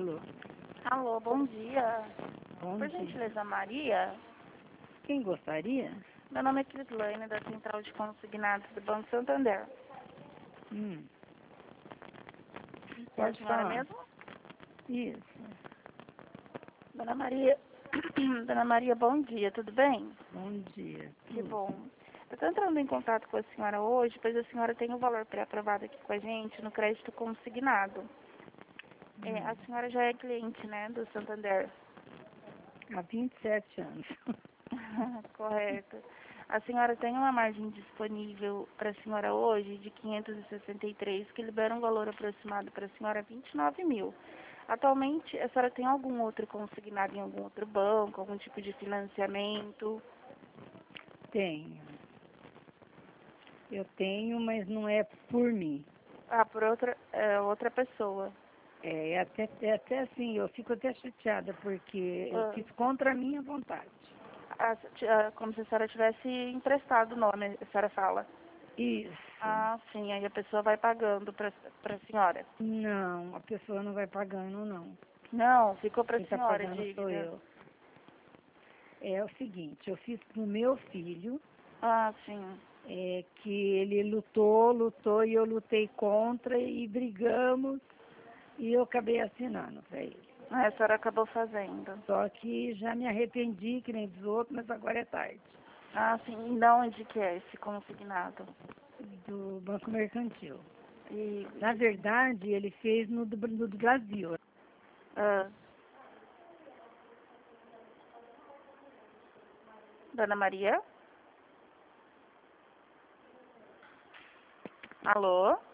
Alô, Alô, bom dia. bom Por dia. gentileza, Maria? Quem gostaria? Meu nome é Crislane, da Central de Consignados do Banco Santander. É a Pode senhora falar. mesmo? Isso, Dona Maria. Dona Maria, bom dia, tudo bem? bom dia. Que bom. Eu estou entrando em contato com a senhora hoje, pois a senhora tem o valor pré-aprovado aqui com a gente no crédito consignado. A senhora já é cliente, né, do Santander? Há 27 anos. Correto. A senhora tem uma margem disponível para a senhora hoje de 563, que libera um valor aproximado para a senhora 29 mil. Atualmente, a senhora tem algum outro consignado em algum outro banco, algum tipo de financiamento? Tenho. Eu tenho, mas não é por mim. Por outra pessoa. É até assim, eu fico até chateada, porque eu Ah, fiz contra a minha vontade. como se a senhora tivesse emprestado o nome, a senhora fala. Isso. Sim, aí a pessoa vai pagando para a senhora. Não, a pessoa não vai pagando, não. Não, ficou para a Quem está senhora a pagando sou dívida. eu. É o seguinte, eu fiz pro meu filho, Sim. que ele lutou e eu lutei contra e brigamos e eu acabei assinando para ele. A senhora acabou fazendo. Só que já me arrependi, que nem dos outros, mas agora é tarde. Sim. E de onde que é esse consignado? Do Banco Mercantil. E, Na verdade, ele fez no do Brasil. ah, Dona Maria? Alô?